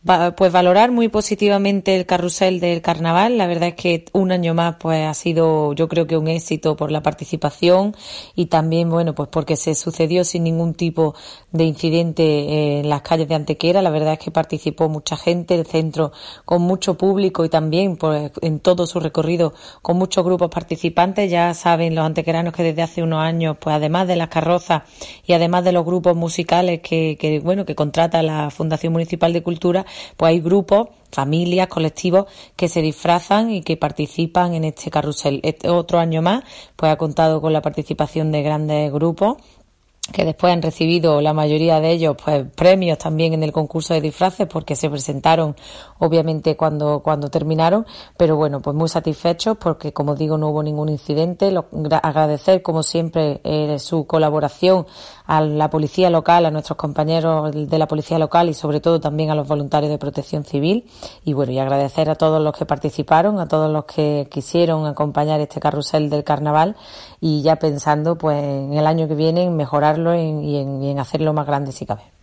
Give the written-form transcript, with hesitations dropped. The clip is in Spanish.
Pues valorar muy positivamente el carrusel del carnaval. La verdad es que un año más pues ha sido, yo creo que un éxito por la participación y también, bueno, pues porque se sucedió sin ningún tipo de incidente en las calles de Antequera. La verdad es que participó mucha gente, el centro con mucho público y también pues en todo su recorrido con muchos grupos participantes. Ya saben los antequeranos que desde hace unos años, pues además de las carrozas y además de los grupos musicales que contrata la Fundación Municipal de Cultura, pues hay grupos, familias, colectivos que se disfrazan y que participan en este carrusel. Este otro año más, pues ha contado con la participación de grandes grupos que después han recibido la mayoría de ellos pues premios también en el concurso de disfraces porque se presentaron obviamente cuando terminaron, pero bueno, pues muy satisfechos porque como digo no hubo ningún incidente. Agradecer como siempre su colaboración a la policía local, a nuestros compañeros de la policía local y sobre todo también a los voluntarios de protección civil y bueno, y agradecer a todos los que participaron, a todos los que quisieron acompañar este carrusel del carnaval y ya pensando pues en el año que viene en mejorarlo y en hacerlo más grande si cabe.